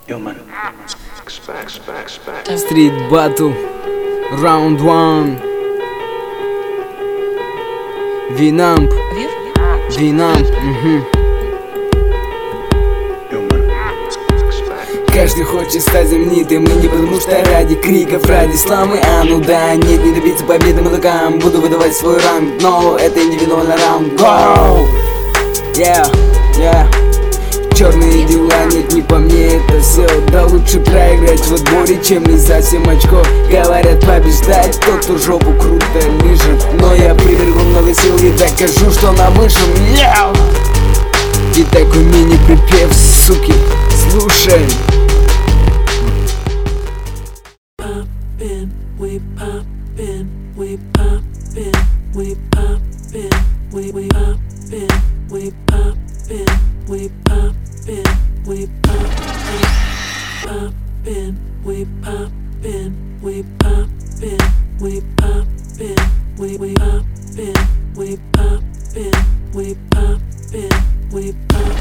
Street Battle Round 1 Винамп Каждый хочет стать знаменитым, и не потому что ради криков, ради славы. Ну да, нет, не добиться победы молокам. Буду выдавать свой ранг, но это индивидуальный раунд. Go! Yeah. Черные дела, нет, не по мне это все. Да лучше проиграть в отборе, чем не за 7 очков. Говорят, побеждать тот, кто жопу круто лежит. Но я привергу много сил и докажу, что на высшем. И такой мини-припев, суки, слушай. We poppin', we poppin', we poppin', we poppin', we poppin', we poppin', we poppin', we poppin', we poppin', we poppin', we poppin', we poppin', we poppin', we poppin', we poppin'.